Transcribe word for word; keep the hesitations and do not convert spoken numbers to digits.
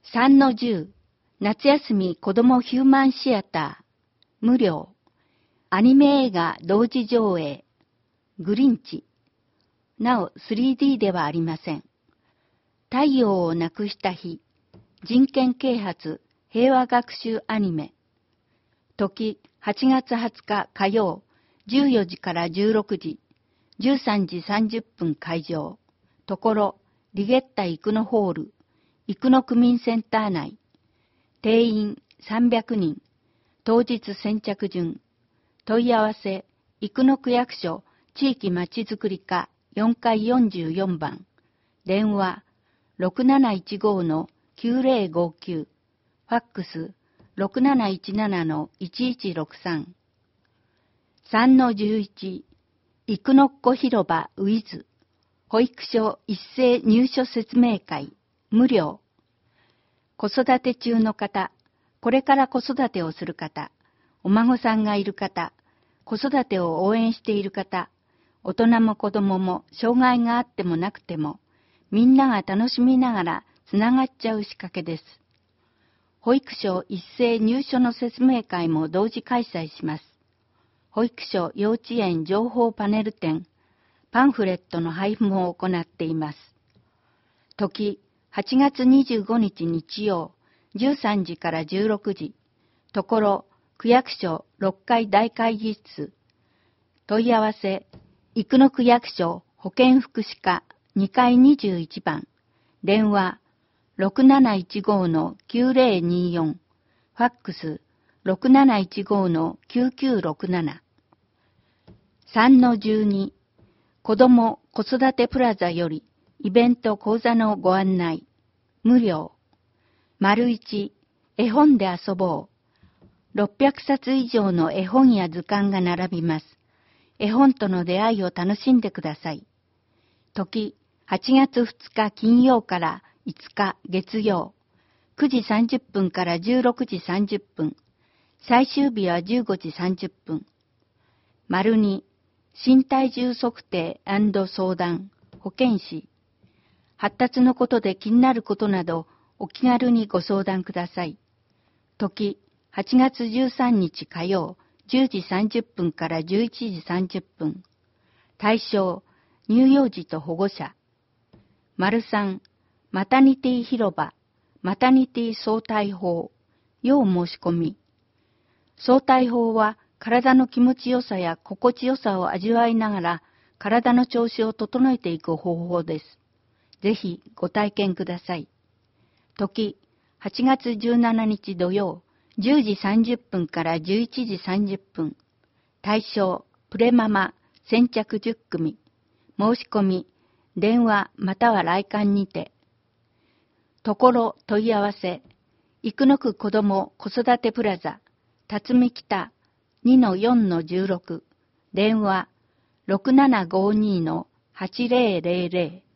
さんのじゅう、夏休み子供ヒューマンシアター、無料。アニメ映画同時上映、グリンチ。なお スリーディー ではありません。太陽をなくした日、人権啓発平和学習アニメ。時はちがつはつか火曜、じゅうよじからじゅうろくじ、じゅうさんじさんじゅっぷん会場。ところ、リゲッタ生野ホール、生野区民センター内。定員さんびゃくにん。当日先着順。問い合わせ、生野区役所地域まちづくり課よんかいよんじゅうよんばん。電話 ろくなないちご きゅうぜろごきゅう。ファックス ろくなないちなな いちいちろくさん。さんのじゅういち、生野っ子広場ウィズ。保育所一斉入所説明会、無料。子育て中の方、これから子育てをする方、お孫さんがいる方、子育てを応援している方、大人も子供も障害があってもなくても、みんなが楽しみながらつながっちゃう仕掛けです。保育所一斉入所の説明会も同時開催します。保育所幼稚園情報パネル展、パンフレットの配布も行っています。時、はちがつにじゅうごにち日曜、じゅうさんじからじゅうろくじ。ところ、区役所ろっかい大会議室。問い合わせ、生野区役所保健福祉課にかいにじゅういちばん。電話、ろくなないちご きゅうぜろによん。ファックス、ろくなないちご きゅうきゅうろくなな。さんのじゅうに、子ども子育てプラザよりイベント講座のご案内。無料。丸一、絵本で遊ぼう。ろっぴゃくさつ以上の絵本や図鑑が並びます。絵本との出会いを楽しんでください。時、はちがつふつか金曜からいつか月曜。くじさんじゅっぷんからじゅうろくじさんじゅっぷん。最終日はじゅうごじさんじゅっぷん。丸に、身体重測定&相談、保健師。発達のことで気になることなど、お気軽にご相談ください。時、はちがつじゅうさんにち火曜、じゅうじさんじゅっぷんからじゅういちじさんじゅっぷん。対象、乳幼児と保護者。丸さん、マタニティ広場、マタニティ相対法、要申し込み。相対法は、体の気持ちよさや心地よさを味わいながら、体の調子を整えていく方法です。ぜひご体験ください。時、はちがつじゅうしちにち土曜、じゅうじさんじゅっぷんからじゅういちじさんじゅっぷん。対象、プレママ、先着じゅっくみ。申し込み、電話または来館にて。ところ問い合わせ、生野区子ども子育てプラザ、辰巳北 にのよんのじゅうろく。電話ろくななごにのはちぜろぜろぜろ。